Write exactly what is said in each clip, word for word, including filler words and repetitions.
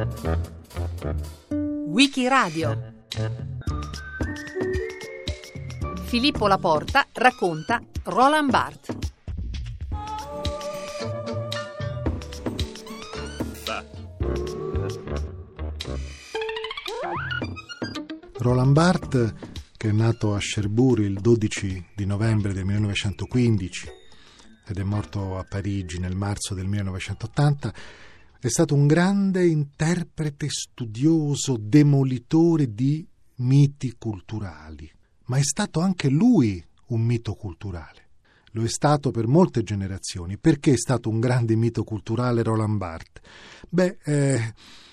Wikiradio. Filippo Laporta racconta Roland Barthes. Roland Barthes, che è nato a Cherbourg il dodici di novembre del millenovecentoquindici ed è morto a Parigi nel marzo del millenovecentottanta, è stato un grande interprete, studioso, demolitore di miti culturali, ma è stato anche lui un mito culturale. Lo è stato per molte generazioni. Perché è stato un grande mito culturale Roland Barthes? Beh, eh,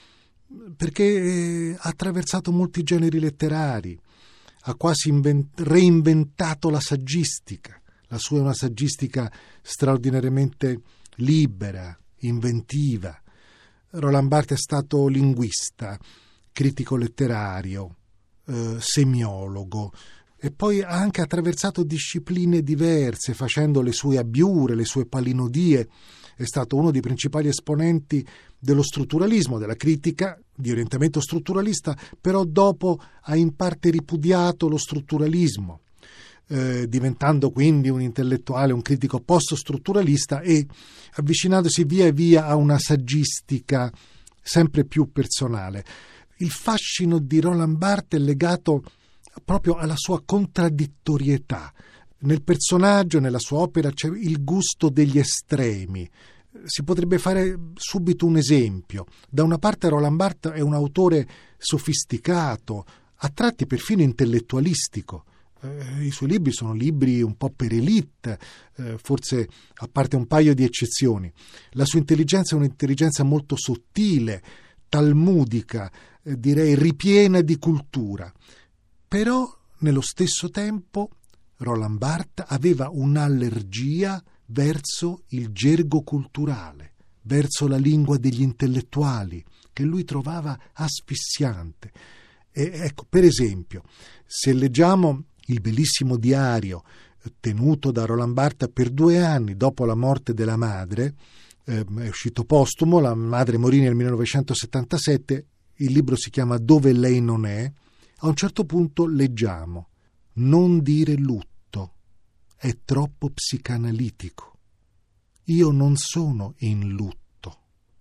perché eh, ha attraversato molti generi letterari, ha quasi invent- reinventato la saggistica. La sua è una saggistica straordinariamente libera, inventiva. Roland Barthes è stato linguista, critico letterario, eh, semiologo, e poi ha anche attraversato discipline diverse, facendo le sue abbiure, le sue palinodie. È stato uno dei principali esponenti dello strutturalismo, della critica di orientamento strutturalista, però dopo ha in parte ripudiato lo strutturalismo, eh, diventando quindi un intellettuale, un critico post-strutturalista e avvicinandosi via via a una saggistica sempre più personale. Il fascino di Roland Barthes è legato proprio alla sua contraddittorietà. Nel personaggio, nella sua opera, c'è il gusto degli estremi. Si potrebbe fare subito un esempio. Da una parte Roland Barthes è un autore sofisticato, a tratti perfino intellettualistico. Eh, I suoi libri sono libri un po' per élite, eh, forse a parte un paio di eccezioni. La sua intelligenza è un'intelligenza molto sottile, talmudica, eh, direi ripiena di cultura. Però, nello stesso tempo, Roland Barthes aveva un'allergia verso il gergo culturale, verso la lingua degli intellettuali, che lui trovava asfissiante. E ecco, per esempio, se leggiamo il bellissimo diario tenuto da Roland Barthes per due anni dopo la morte della madre, eh, è uscito postumo, la madre morì nel millenovecentosettantasette, il libro si chiama Dove lei non è. A un certo punto leggiamo: non dire lutto, è troppo psicanalitico. Io non sono in lutto,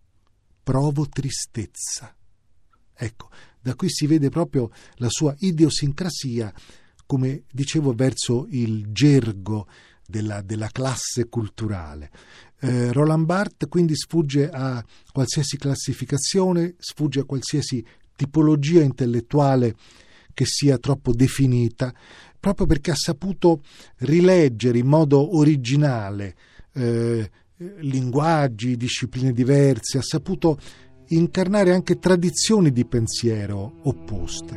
provo tristezza. Ecco, da qui si vede proprio la sua idiosincrasia, come dicevo, verso il gergo della, della classe culturale. Eh, Roland Barthes quindi sfugge a qualsiasi classificazione, sfugge a qualsiasi tipologia intellettuale che sia troppo definita, proprio perché ha saputo rileggere in modo originale eh, linguaggi, discipline diverse, ha saputo incarnare anche tradizioni di pensiero opposte.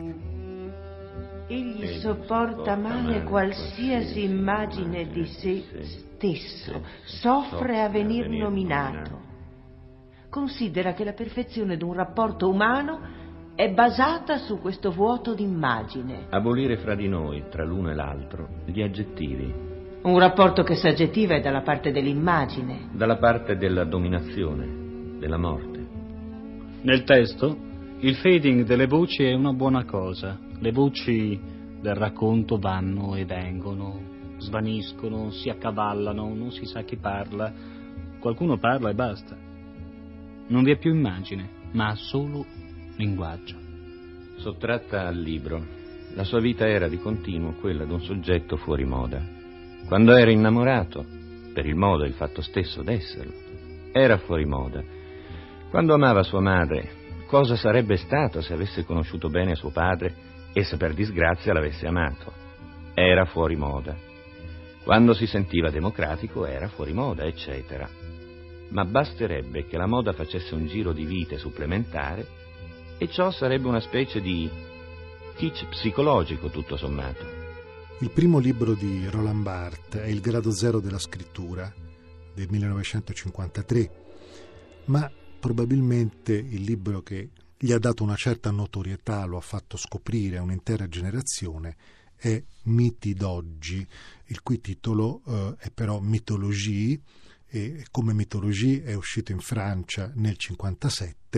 Egli sopporta male qualsiasi immagine di sé stesso, soffre a venir nominato. Considera che la perfezione d'un rapporto umano è basata su questo vuoto d'immagine. Abolire fra di noi, tra l'uno e l'altro, gli aggettivi. Un rapporto che s'aggettiva è dalla parte dell'immagine. Dalla parte della dominazione, della morte. Nel testo, il fading delle voci è una buona cosa. Le voci del racconto vanno e vengono, svaniscono, si accavallano, non si sa chi parla. Qualcuno parla e basta. Non vi è più immagine, ma solo linguaggio. Sottratta al libro, la sua vita era di continuo quella di un soggetto fuori moda. Quando era innamorato, per il modo e il fatto stesso d'esserlo, era fuori moda. Quando amava sua madre, cosa sarebbe stato se avesse conosciuto bene suo padre e se per disgrazia l'avesse amato? Era fuori moda. Quando si sentiva democratico era fuori moda, eccetera. Ma basterebbe che la moda facesse un giro di vite supplementare e ciò sarebbe una specie di kitsch psicologico, tutto sommato. Il primo libro di Roland Barthes è Il grado zero della scrittura del millenovecentocinquantatré, ma probabilmente il libro che gli ha dato una certa notorietà, lo ha fatto scoprire a un'intera generazione, è Miti d'oggi, il cui titolo eh, è però Mythologie, e come Mythologie è uscito in Francia nel cinquantasette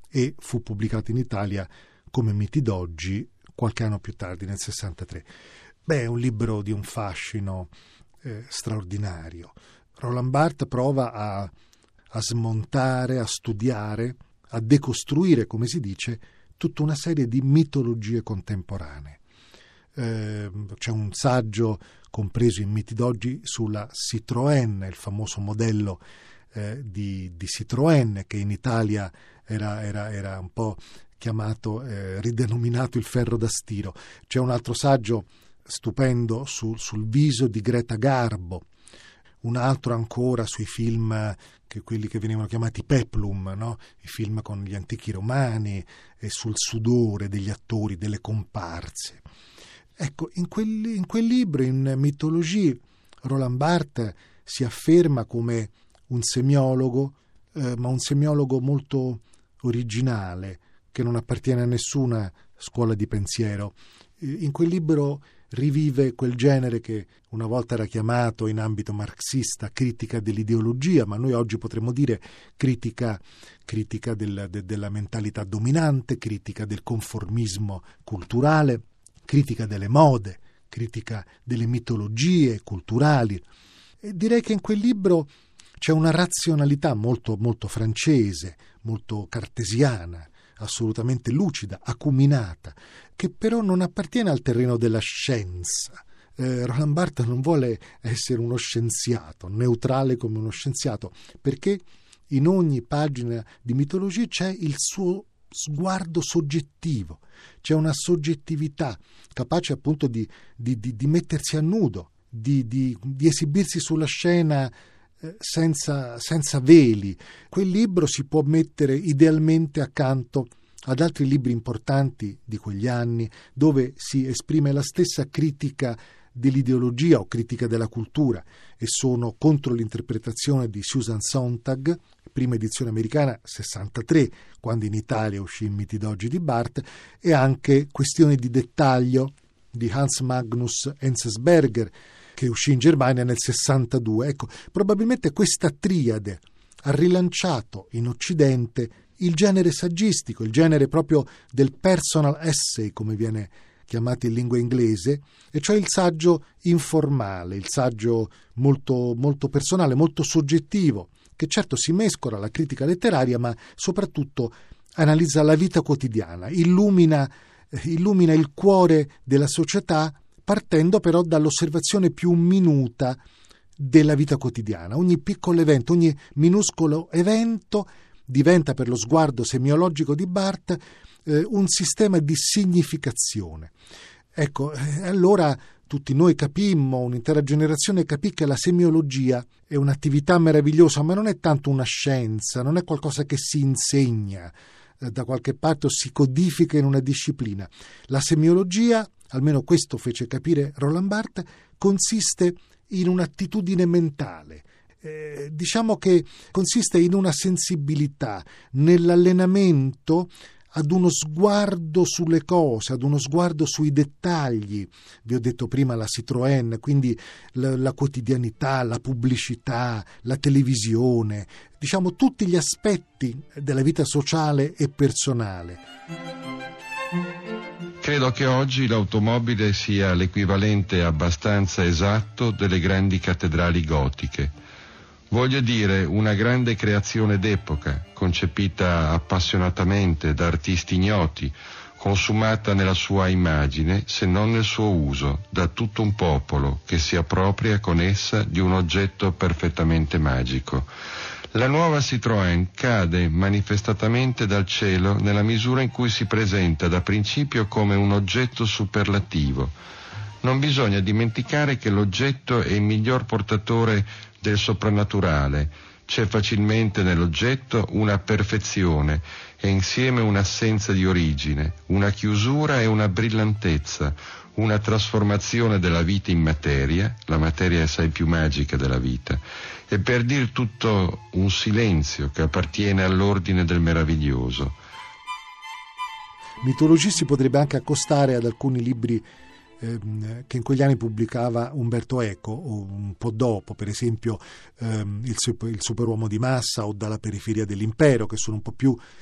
e fu pubblicato in Italia come Miti d'oggi qualche anno più tardi, nel sessantatré. Beh, è un libro di un fascino eh, straordinario. Roland Barthes prova a, a smontare, a studiare, a decostruire, come si dice, tutta una serie di mitologie contemporanee. Eh, c'è un saggio compreso in Miti d'oggi sulla Citroën, il famoso modello eh, di, di Citroën, che in Italia era, era, era un po' chiamato, eh, ridenominato il ferro da stiro. C'è un altro saggio stupendo su, sul viso di Greta Garbo, un altro ancora sui film, che quelli che venivano chiamati peplum, no? I film con gli antichi romani, e sul sudore degli attori, delle comparse. Ecco, in quel, in quel libro, in Mitologie, Roland Barthes si afferma come un semiologo, eh, ma un semiologo molto originale, che non appartiene a nessuna scuola di pensiero. In quel libro rivive quel genere che una volta era chiamato in ambito marxista critica dell'ideologia, ma noi oggi potremmo dire critica, critica del, de, della mentalità dominante, critica del conformismo culturale, critica delle mode, critica delle mitologie culturali. E direi che in quel libro c'è una razionalità molto, molto francese, molto cartesiana, assolutamente lucida, acuminata, che però non appartiene al terreno della scienza. Eh, Roland Barthes non vuole essere uno scienziato, neutrale come uno scienziato, perché in ogni pagina di Mitologie c'è il suo sguardo soggettivo, c'è una soggettività capace appunto di, di, di, di mettersi a nudo, di, di, di esibirsi sulla scena eh, senza, senza veli. Quel libro si può mettere idealmente accanto ad altri libri importanti di quegli anni, dove si esprime la stessa critica dell'ideologia o critica della cultura, e sono Contro l'interpretazione di Susan Sontag, prima edizione americana sessantatré, quando in Italia uscì in Miti d'oggi di Barthes, e anche Questioni di dettaglio di Hans Magnus Enzensberger, che uscì in Germania nel sessantadue. Ecco, probabilmente questa triade ha rilanciato in Occidente il genere saggistico, il genere proprio del personal essay, come viene chiamato in lingua inglese, e cioè il saggio informale, il saggio molto, molto personale, molto soggettivo, che certo si mescola alla critica letteraria, ma soprattutto analizza la vita quotidiana, illumina, illumina il cuore della società, partendo però dall'osservazione più minuta della vita quotidiana. Ogni piccolo evento, ogni minuscolo evento diventa per lo sguardo semiologico di Barthes eh, un sistema di significazione. Ecco, eh, allora tutti noi capimmo, un'intera generazione capì che la semiologia è un'attività meravigliosa, ma non è tanto una scienza, non è qualcosa che si insegna eh, da qualche parte o si codifica in una disciplina. La semiologia, almeno questo fece capire Roland Barthes, consiste in un'attitudine mentale. Eh, diciamo che consiste in una sensibilità, nell'allenamento ad uno sguardo sulle cose, ad uno sguardo sui dettagli. Vi ho detto prima la Citroën, quindi la, la quotidianità, la pubblicità, la televisione, diciamo tutti gli aspetti della vita sociale e personale. Credo che oggi l'automobile sia l'equivalente abbastanza esatto delle grandi cattedrali gotiche. Voglio dire, una grande creazione d'epoca, concepita appassionatamente da artisti ignoti, consumata nella sua immagine, se non nel suo uso, da tutto un popolo che si appropria con essa di un oggetto perfettamente magico. La nuova Citroën cade manifestatamente dal cielo nella misura in cui si presenta da principio come un oggetto superlativo. Non bisogna dimenticare che l'oggetto è il miglior portatore del soprannaturale. C'è facilmente nell'oggetto una perfezione e insieme un'assenza di origine, una chiusura e una brillantezza, una trasformazione della vita in materia, la materia è assai più magica della vita, e per dir tutto un silenzio che appartiene all'ordine del meraviglioso. Mitologie si potrebbe anche accostare ad alcuni libri ehm, che in quegli anni pubblicava Umberto Eco, o un po' dopo, per esempio ehm, il, super, il superuomo di massa o Dalla periferia dell'impero, che sono un po' più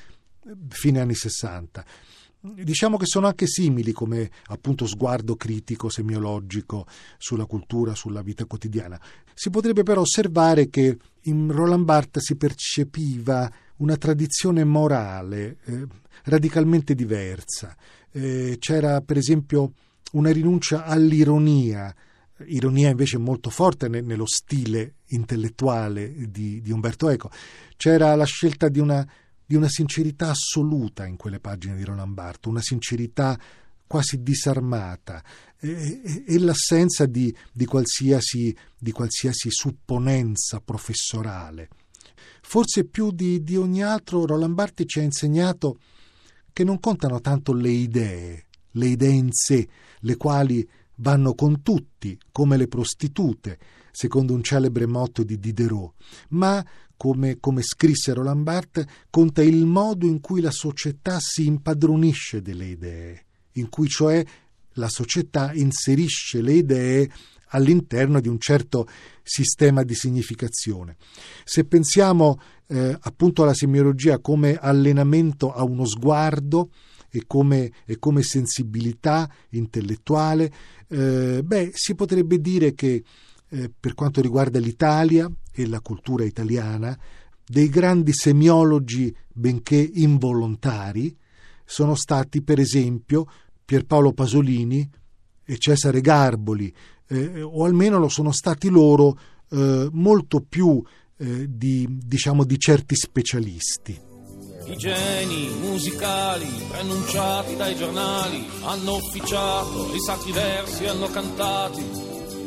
fine anni sessanta. Diciamo che sono anche simili come appunto sguardo critico, semiologico sulla cultura, sulla vita quotidiana. Si potrebbe però osservare che in Roland Barthes si percepiva una tradizione morale eh, radicalmente diversa. Eh, c'era per esempio una rinuncia all'ironia, ironia invece molto forte ne, nello stile intellettuale di, di Umberto Eco. C'era la scelta di una di una sincerità assoluta in quelle pagine di Roland Barthes, una sincerità quasi disarmata e, e, e l'assenza di, di, qualsiasi, di qualsiasi supponenza professorale. Forse più di, di ogni altro Roland Barthes ci ha insegnato che non contano tanto le idee, le idee in sé, le quali vanno con tutti, come le prostitute, secondo un celebre motto di Diderot, ma Come, come scrisse Roland Barthes, conta il modo in cui la società si impadronisce delle idee, in cui cioè la società inserisce le idee all'interno di un certo sistema di significazione. Se pensiamo eh, appunto alla semiologia come allenamento a uno sguardo e come, e come sensibilità intellettuale, eh, beh, si potrebbe dire che eh, per quanto riguarda l'Italia e la cultura italiana, dei grandi semiologi, benché involontari, sono stati per esempio Pierpaolo Pasolini e Cesare Garboli, eh, o almeno lo sono stati loro eh, molto più eh, di, diciamo, di certi specialisti. I geni musicali preannunciati dai giornali hanno officiato, i sacri versi hanno cantati.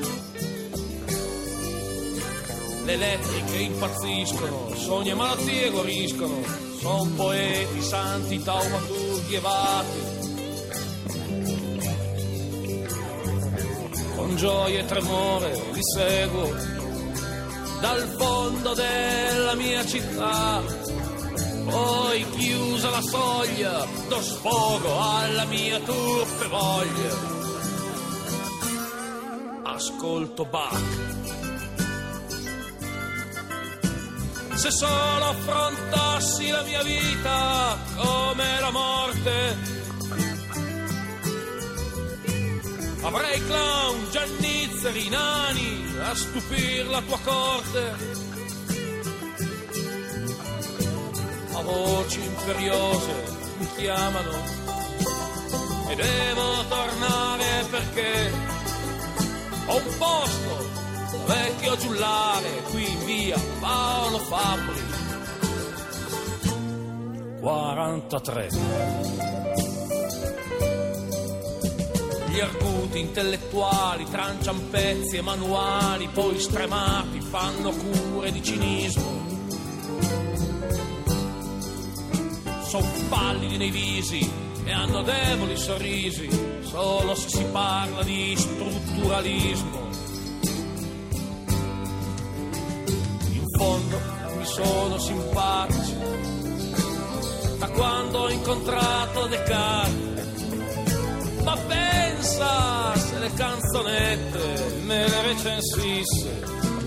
Le elettriche impazziscono, sogni e malattie guariscono, son poeti, santi, taumaturghi e vati. Con gioia e tremore li seguo dal fondo della mia città. Poi chiusa la soglia, do sfogo alla mia turpe voglia. Ascolto Bach. Se solo affrontassi la mia vita come la morte, avrei clown, giannizzeri, nani a stupir la tua corte. A voci imperiose mi chiamano e devo tornare perché ho un posto vecchio giullare qui in via Paolo Fabbri quarantatré. Gli arguti intellettuali trancian pezzi e manuali, poi stremati fanno cure di cinismo. Son pallidi nei visi e hanno deboli sorrisi solo se si parla di strutturalismo. Mi sono simpatici da quando ho incontrato Descartes, ma pensa se le canzonette me le recensisse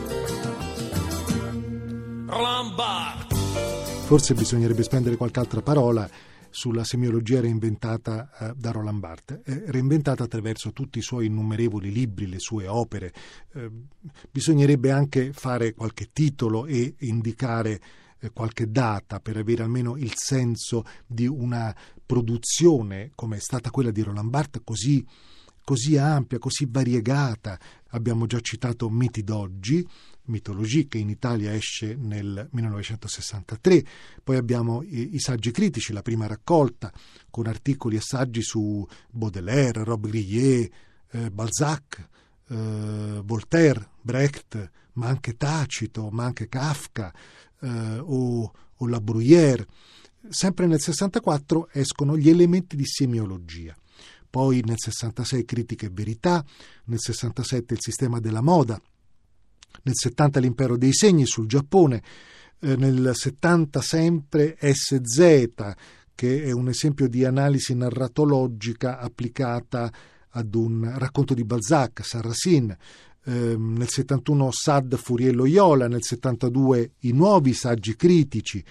Roland Barthes. Forse bisognerebbe spendere qualche altra parola sulla semiologia reinventata eh, da Roland Barthes, eh, reinventata attraverso tutti i suoi innumerevoli libri, le sue opere. Eh, bisognerebbe anche fare qualche titolo e indicare eh, qualche data per avere almeno il senso di una produzione come è stata quella di Roland Barthes, così, così ampia, così variegata. Abbiamo già citato Miti d'oggi, Mitologie, che in Italia esce nel millenovecentosessantatré, poi abbiamo i, i saggi critici, la prima raccolta, con articoli e saggi su Baudelaire, Robbe-Grillet, eh, Balzac, eh, Voltaire, Brecht, ma anche Tacito, ma anche Kafka eh, o, o La Bruyère. Sempre nel sessantaquattro escono gli elementi di semiologia. Poi nel sessantasei Critica e verità, nel sessantasette il sistema della moda, nel settanta l'impero dei segni sul Giappone, eh, nel settanta sempre S Z, che è un esempio di analisi narratologica applicata ad un racconto di Balzac, Sarracine, eh, nel settantuno Sade, Fourier, Loyola, nel settantadue i nuovi saggi critici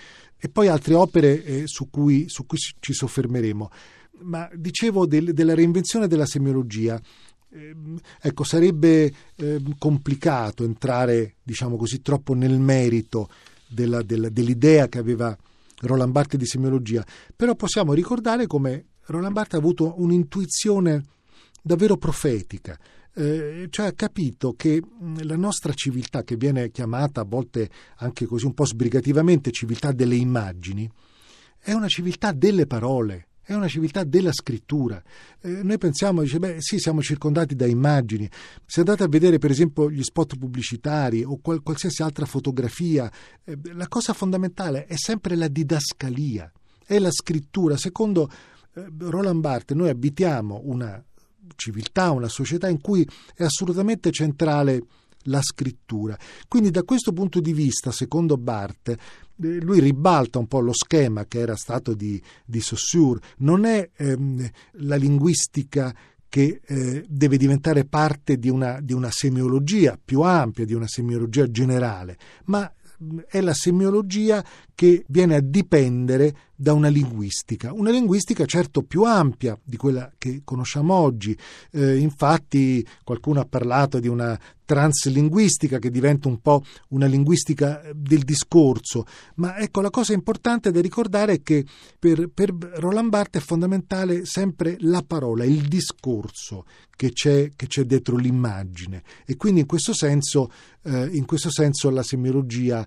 e poi altre opere eh, su cui, su cui ci soffermeremo. Ma dicevo del, della reinvenzione della semiologia. Eh, ecco, sarebbe eh, complicato entrare, diciamo così, troppo nel merito della, della, dell'idea che aveva Roland Barthes di semiologia, però possiamo ricordare come Roland Barthes ha avuto un'intuizione davvero profetica, eh, cioè ha capito che la nostra civiltà, che viene chiamata a volte anche così un po' sbrigativamente civiltà delle immagini, è una civiltà delle parole, è una civiltà della scrittura. Eh, noi pensiamo, dice, beh sì, siamo circondati da immagini. Se andate a vedere per esempio gli spot pubblicitari o qual- qualsiasi altra fotografia, eh, la cosa fondamentale è sempre la didascalia, è la scrittura. Secondo eh, Roland Barthes noi abitiamo una civiltà, una società in cui è assolutamente centrale la scrittura. Quindi da questo punto di vista, secondo Barthes, lui ribalta un po' lo schema che era stato di, di Saussure. Non è ehm, la linguistica che eh, deve diventare parte di una, di una semiologia più ampia, di una semiologia generale, ma è la semiologia che viene a dipendere da una linguistica, una linguistica certo più ampia di quella che conosciamo oggi. Eh, infatti qualcuno ha parlato di una translinguistica che diventa un po' una linguistica del discorso, ma ecco, la cosa importante da ricordare è che per, per Roland Barthes è fondamentale sempre la parola, il discorso che c'è, che c'è dietro l'immagine, e quindi in questo senso, eh, in questo senso la semiologia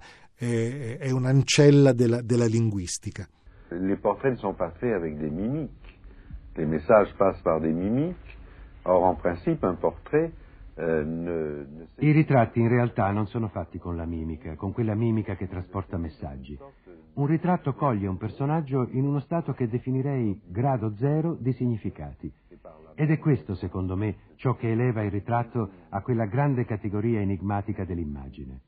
è, è un'ancella della, della linguistica. Les portraits ne sont pas faits avec des mimiques. Les messages passent par des mimiques. Or, en principe, un portrait euh, ne, ne... I ritratti in realtà non sono fatti con la mimica, con quella mimica che trasporta messaggi. Un ritratto coglie un personaggio in uno stato che definirei grado zero di significati. Ed è questo, secondo me, ciò che eleva il ritratto a quella grande categoria enigmatica dell'immagine.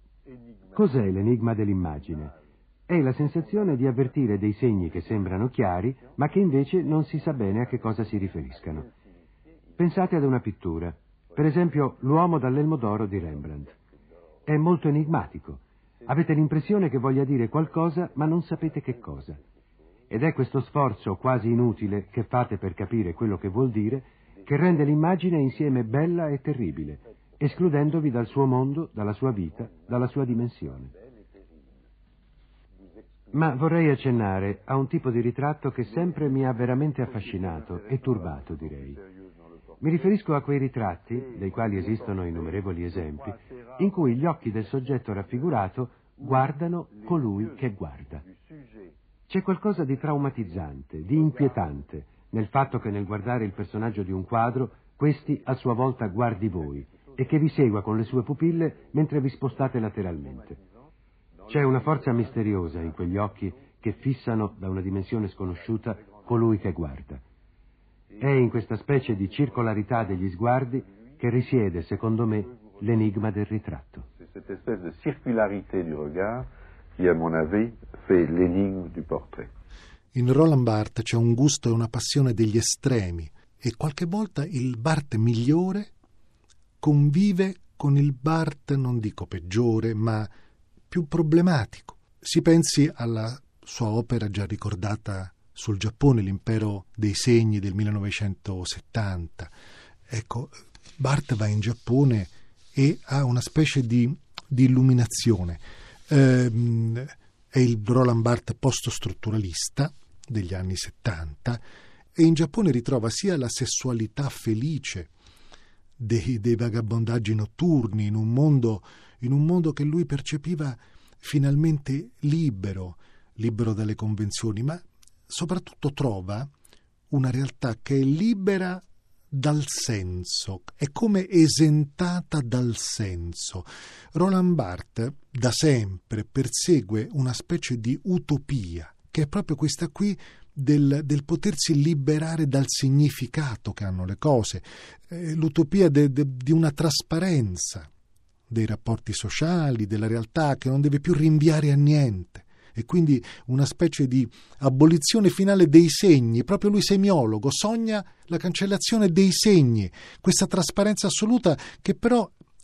Cos'è l'enigma dell'immagine? È la sensazione di avvertire dei segni che sembrano chiari, ma che invece non si sa bene a che cosa si riferiscano. Pensate ad una pittura, per esempio l'uomo dall'elmo d'oro di Rembrandt. È molto enigmatico. Avete l'impressione che voglia dire qualcosa, ma non sapete che cosa. Ed è questo sforzo quasi inutile che fate per capire quello che vuol dire che rende l'immagine insieme bella e terribile, escludendovi dal suo mondo, dalla sua vita, dalla sua dimensione. Ma vorrei accennare a un tipo di ritratto che sempre mi ha veramente affascinato e turbato, direi. Mi riferisco a quei ritratti, dei quali esistono innumerevoli esempi, in cui gli occhi del soggetto raffigurato guardano colui che guarda. C'è qualcosa di traumatizzante, di inquietante, nel fatto che nel guardare il personaggio di un quadro, questi a sua volta guardi voi e che vi segua con le sue pupille mentre vi spostate lateralmente. C'è una forza misteriosa in quegli occhi che fissano da una dimensione sconosciuta colui che guarda. È in questa specie di circolarità degli sguardi che risiede, secondo me, l'enigma del ritratto. C'est cette espèce de circularité du regard qui, à mon avis, fait l'énigme du portrait. In Roland Barthes c'è un gusto e una passione degli estremi, e qualche volta il Barthes migliore convive con il Barthes, non dico peggiore, ma più problematico. Si pensi alla sua opera già ricordata sul Giappone, L'impero dei segni del millenovecentosettanta. Ecco, Barthes va in Giappone e ha una specie di, di illuminazione. Ehm, è il Roland Barthes post-strutturalista degli anni settanta, e in Giappone ritrova sia la sessualità felice dei, dei vagabondaggi notturni in un mondo in un mondo che lui percepiva finalmente libero, libero dalle convenzioni, ma soprattutto trova una realtà che è libera dal senso, è come esentata dal senso. Roland Barthes da sempre persegue una specie di utopia, che è proprio questa qui del, del potersi liberare dal significato che hanno le cose, eh, l'utopia de, de, di una trasparenza dei rapporti sociali, della realtà, che non deve più rinviare a niente, e quindi una specie di abolizione finale dei segni. Proprio lui, semiologo, sogna la cancellazione dei segni, questa trasparenza assoluta che però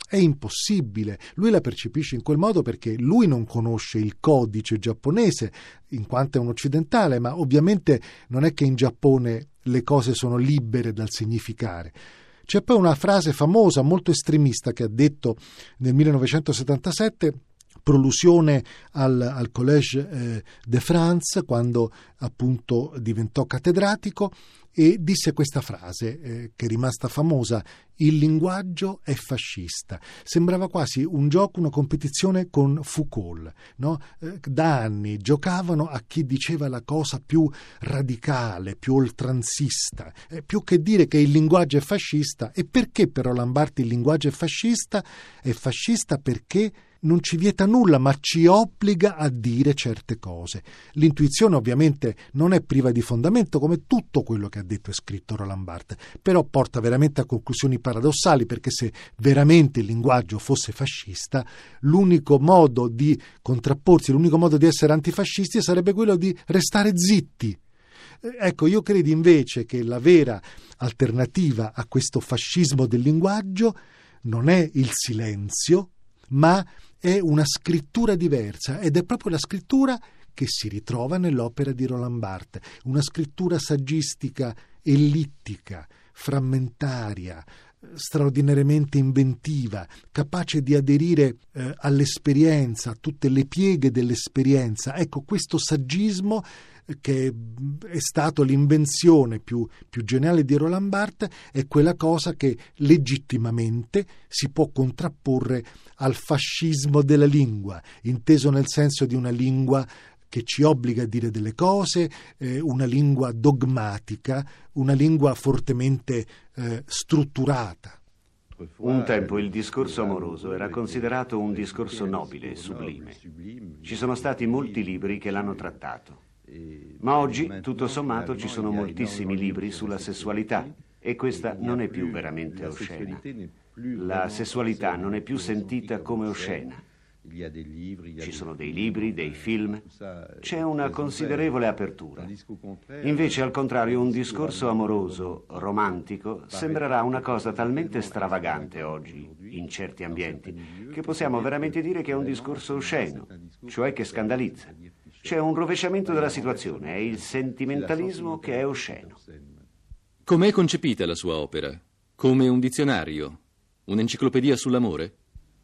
è impossibile. Lui la percepisce in quel modo perché lui non conosce il codice giapponese, in quanto è un occidentale, ma ovviamente non è che in Giappone le cose sono libere dal significare. C'è poi una frase famosa, molto estremista, che ha detto nel millenovecentosettantasette, prolusione al, al Collège eh, de France, quando appunto diventò cattedratico, e disse questa frase eh, che è rimasta famosa: il linguaggio è fascista. Sembrava quasi un gioco, una competizione con Foucault, no? Eh, da anni giocavano a chi diceva la cosa più radicale, più oltranzista, eh, più che dire che il linguaggio è fascista. E perché per Roland Barthes il linguaggio è fascista? È fascista perché non ci vieta nulla, ma ci obbliga a dire certe cose. L'intuizione ovviamente non è priva di fondamento, come tutto quello che ha detto e scritto Roland Barthes, però porta veramente a conclusioni paradossali, perché se veramente il linguaggio fosse fascista, l'unico modo di contrapporsi, l'unico modo di essere antifascisti sarebbe quello di restare zitti. Ecco, io credo invece che la vera alternativa a questo fascismo del linguaggio non è il silenzio, ma è una scrittura diversa, ed è proprio la scrittura che si ritrova nell'opera di Roland Barthes, una scrittura saggistica, ellittica, frammentaria, straordinariamente inventiva, capace di aderire eh, all'esperienza, a tutte le pieghe dell'esperienza. Ecco, questo saggismo che è stato l'invenzione più, più geniale di Roland Barthes è quella cosa che legittimamente si può contrapporre al fascismo della lingua, inteso nel senso di una lingua che ci obbliga a dire delle cose, eh, una lingua dogmatica, una lingua fortemente eh, strutturata. Un tempo il discorso amoroso era considerato un discorso nobile e sublime. Ci sono stati molti libri che l'hanno trattato. Ma oggi, tutto sommato, ci sono moltissimi libri sulla sessualità, e questa non è più veramente oscena. La sessualità non è più sentita come oscena. Ci sono dei libri, dei film, c'è una considerevole apertura. Invece, al contrario, un discorso amoroso, romantico, sembrerà una cosa talmente stravagante oggi, in certi ambienti, che possiamo veramente dire che è un discorso osceno, cioè che scandalizza. C'è un rovesciamento della situazione, è il sentimentalismo che è osceno. Com'è concepita la sua opera? Come un dizionario? Un'enciclopedia sull'amore?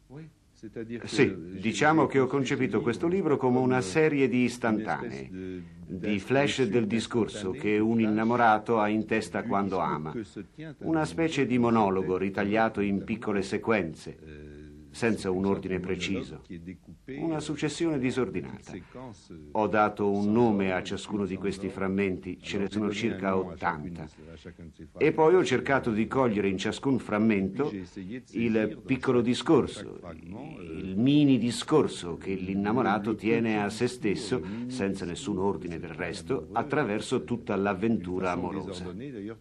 Sì, diciamo che ho concepito questo libro come una serie di istantanee, di flash del discorso che un innamorato ha in testa quando ama. Una specie di monologo ritagliato in piccole sequenze, senza un ordine preciso, una successione disordinata. Ho dato un nome a ciascuno di questi frammenti, ce ne sono circa ottanta, e poi ho cercato di cogliere in ciascun frammento il piccolo discorso, il mini discorso che l'innamorato tiene a se stesso, senza nessun ordine del resto, attraverso tutta l'avventura amorosa.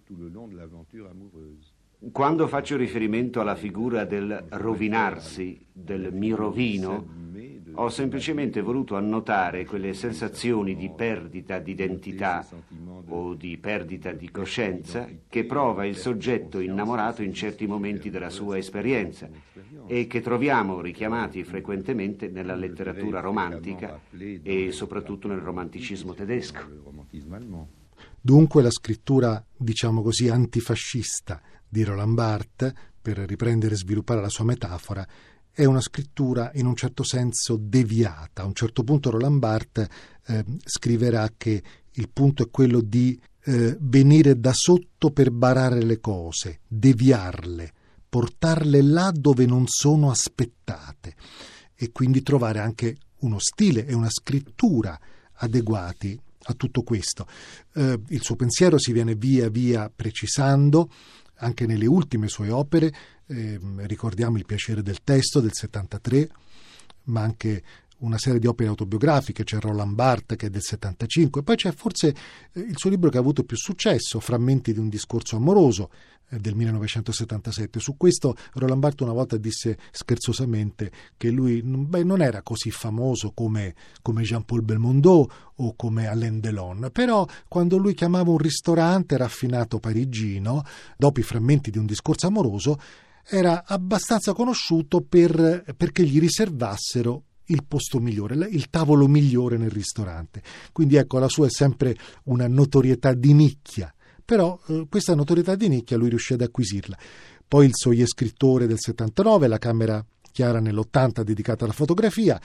Quando faccio riferimento alla figura del rovinarsi, del mi rovino, ho semplicemente voluto annotare quelle sensazioni di perdita di identità o di perdita di coscienza che prova il soggetto innamorato in certi momenti della sua esperienza e che troviamo richiamati frequentemente nella letteratura romantica e soprattutto nel romanticismo tedesco. Dunque la scrittura, diciamo così, antifascista di Roland Barthes, per riprendere e sviluppare la sua metafora, è una scrittura in un certo senso deviata. A un certo punto Roland Barthes eh, scriverà che il punto è quello di eh, venire da sotto per barare le cose, deviarle, portarle là dove non sono aspettate, e quindi trovare anche uno stile e una scrittura adeguati a tutto questo. Eh, il suo pensiero si viene via via precisando anche nelle ultime sue opere. Eh, ricordiamo Il piacere del testo del settantatré, ma anche una serie di opere autobiografiche. C'è Roland Barthes che è del settantacinque, poi c'è forse eh, il suo libro che ha avuto più successo, Frammenti di un discorso amoroso, eh, del millenovecentosettantasette. Su questo Roland Barthes una volta disse scherzosamente che lui beh, non era così famoso come, come Jean-Paul Belmondo o come Alain Delon, però quando lui chiamava un ristorante raffinato parigino, dopo i Frammenti di un discorso amoroso, era abbastanza conosciuto per, perché gli riservassero il posto migliore, il tavolo migliore nel ristorante. Quindi ecco, la sua è sempre una notorietà di nicchia, però eh, questa notorietà di nicchia lui riuscì ad acquisirla. Poi il Soie scrittore del settantanove, La Camera Chiara nell'ottanta dedicata alla fotografia,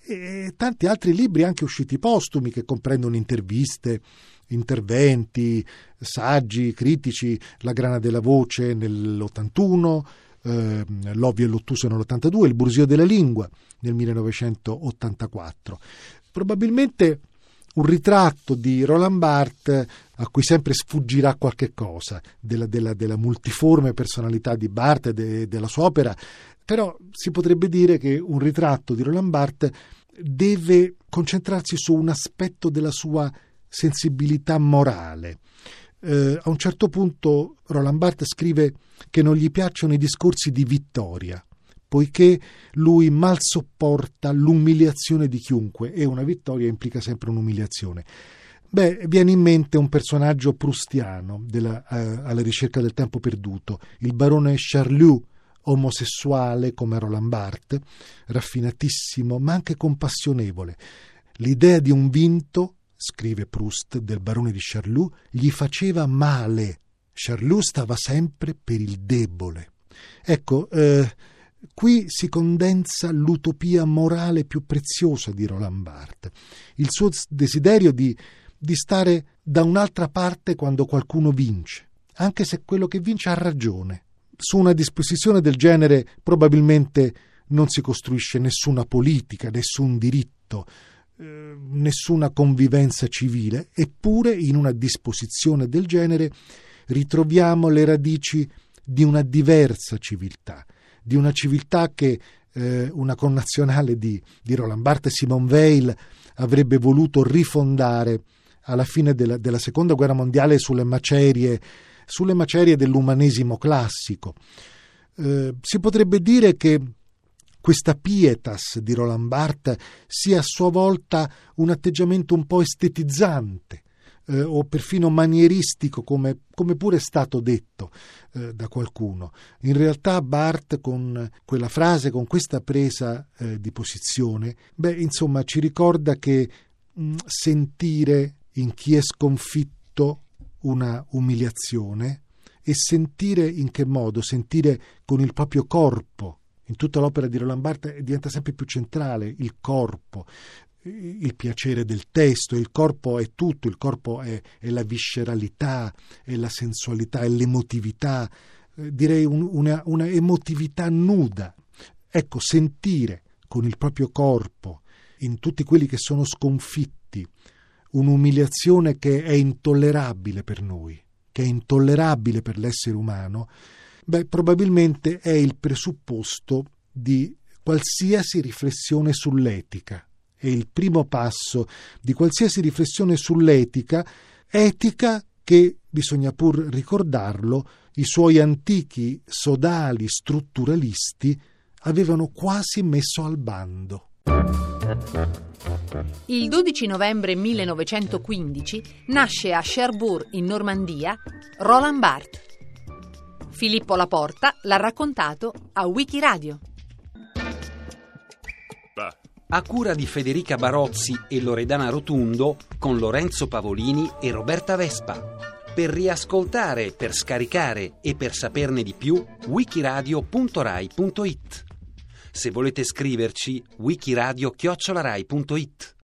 e tanti altri libri anche usciti postumi che comprendono interviste, interventi, saggi critici, La grana della voce nell'ottantuno, eh, L'ovvio e l'ottuso nell'ottantadue, Il brusio della lingua nel millenovecentottantaquattro. Probabilmente un ritratto di Roland Barthes a cui sempre sfuggirà qualche cosa della, della, della multiforme personalità di Barthes e de, della sua opera, però si potrebbe dire che un ritratto di Roland Barthes deve concentrarsi su un aspetto della sua sensibilità morale. Eh, a un certo punto Roland Barthes scrive che non gli piacciono i discorsi di vittoria, poiché lui mal sopporta l'umiliazione di chiunque, e una vittoria implica sempre un'umiliazione. Beh, viene in mente un personaggio proustiano della, eh, alla ricerca del tempo perduto, il barone Charlus, omosessuale come Roland Barthes, raffinatissimo ma anche compassionevole. L'idea di un vinto, scrive Proust del barone di Charlus, gli faceva male. Charlus stava sempre per il debole. Ecco, eh, qui si condensa l'utopia morale più preziosa di Roland Barthes, il suo desiderio di, di stare da un'altra parte quando qualcuno vince, anche se quello che vince ha ragione. Su una disposizione del genere probabilmente non si costruisce nessuna politica, nessun diritto, eh, nessuna convivenza civile, eppure in una disposizione del genere ritroviamo le radici di una diversa civiltà, di una civiltà che eh, una connazionale di, di Roland Barthes, Simone Weil, avrebbe voluto rifondare alla fine della, della Seconda Guerra Mondiale sulle macerie sulle macerie dell'umanesimo classico. Eh, si potrebbe dire che questa pietas di Roland Barthes sia a sua volta un atteggiamento un po' estetizzante eh, o perfino manieristico, come, come pure è stato detto eh, da qualcuno. In realtà Barthes, con quella frase, con questa presa eh, di posizione, beh, insomma, ci ricorda che mh, sentire in chi è sconfitto una umiliazione, e sentire in che modo? Sentire con il proprio corpo. In tutta l'opera di Roland Barthes diventa sempre più centrale il corpo, il piacere del testo. Il corpo è tutto, il corpo è, è la visceralità, è la sensualità, è l'emotività, eh, direi un, una, una emotività nuda. Ecco, sentire con il proprio corpo, in tutti quelli che sono sconfitti, un'umiliazione che è intollerabile per noi, che è intollerabile per l'essere umano, beh, probabilmente è il presupposto di qualsiasi riflessione sull'etica. È il primo passo di qualsiasi riflessione sull'etica, etica che, bisogna pur ricordarlo, i suoi antichi sodali strutturalisti avevano quasi messo al bando. Il dodici novembre millenovecentoquindici nasce a Cherbourg, in Normandia, Roland Barthes. Filippo Laporta l'ha raccontato a Wikiradio. A cura di Federica Barozzi e Loredana Rotundo, con Lorenzo Pavolini e Roberta Vespa. Per riascoltare, per scaricare e per saperne di più, wikiradio punto rai punto it. Se volete scriverci, wikiradio chiocciola rai punto it.